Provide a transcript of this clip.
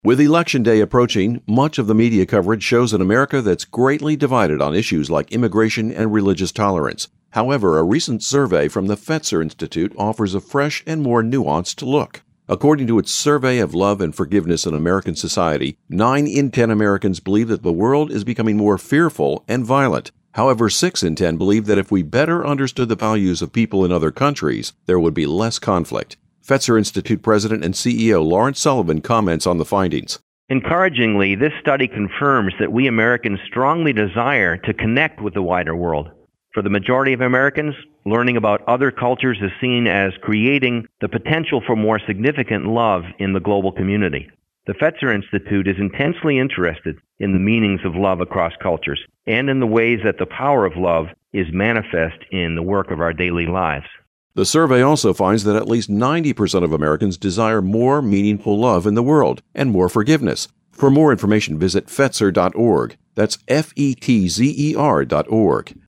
With Election Day approaching, much of the media coverage shows an America that's greatly divided on issues like immigration and religious tolerance. However, a recent survey from the Fetzer Institute offers a fresh and more nuanced look. According to its survey of love and forgiveness in American society, 9 in 10 Americans believe that the world is becoming more fearful and violent. However, 6 in 10 believe that if we better understood the values of people in other countries, there would be less conflict. Fetzer Institute President and CEO Lawrence Sullivan comments on the findings. Encouragingly, this study confirms that we Americans strongly desire to connect with the wider world. For the majority of Americans, learning about other cultures is seen as creating the potential for more significant love in the global community. The Fetzer Institute is intensely interested in the meanings of love across cultures and in the ways that the power of love is manifest in the work of our daily lives. The survey also finds that at least 90% of Americans desire more meaningful love in the world and more forgiveness. For more information, visit Fetzer.org. That's FETZER.org.